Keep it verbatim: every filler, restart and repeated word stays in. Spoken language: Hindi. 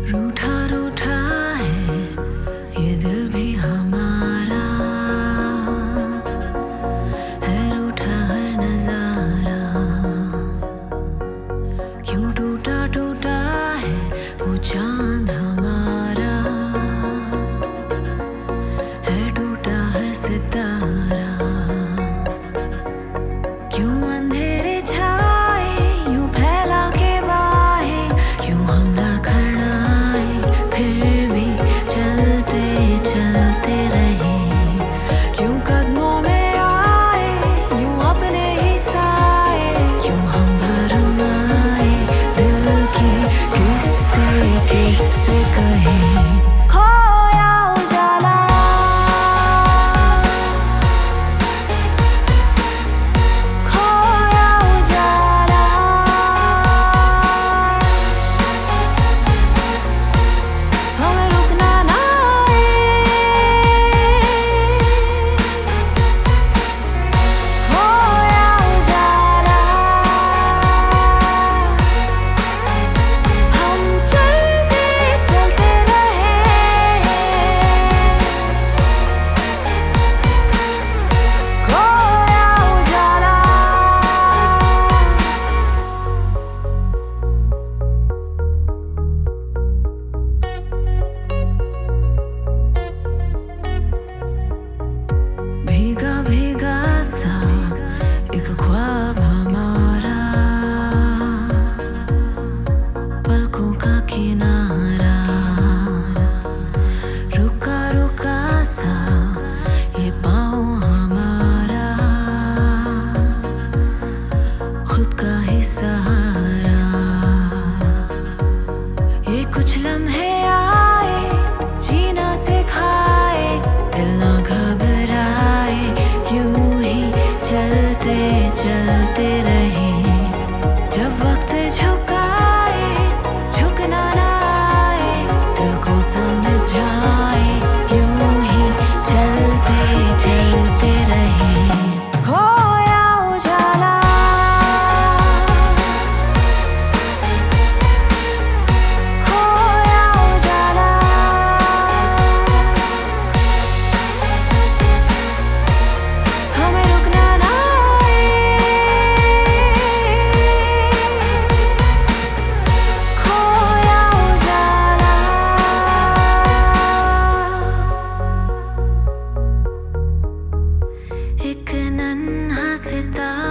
रूठा रूठा है ये दिल भी हमारा, है रूठा हर नजारा। क्यों टूटा टूटा है वो चांद हमारा, है टूटा हर सितारा। क्यों अंधेरे छाए यूं फैला के बाहें, क्यों हम लड़खड़ाए फिर भी चलते चलते रहे। क्यों कदमों में आए यूं अपने ही साए, क्यों हम भरम आए दिल के किस्से किस्से कहें। खोया उजाला खोया उजाला, हमें रुकना ना आए। खोया उजाला, हम चलते चलते रहे। खोया उजाला, भीगा भीगा सा एक ख्वाब हमारा, पलकों का किनारा। रुका रुका सा ये पाँव हमारा, खुद का ही सहारा। ये कुछ लम्हे आए जीना सिखाए, दिल ना घबराए यूं ही चलते चलते रहे। जब वक्त झुकाए झुकना ना आए, दिल को समझाए यूं ही चलते चलते रहे। खोया उजाला खोया उजाला, हमें रुकना ना आए। खोया उजाला, एक नन्हा सितारा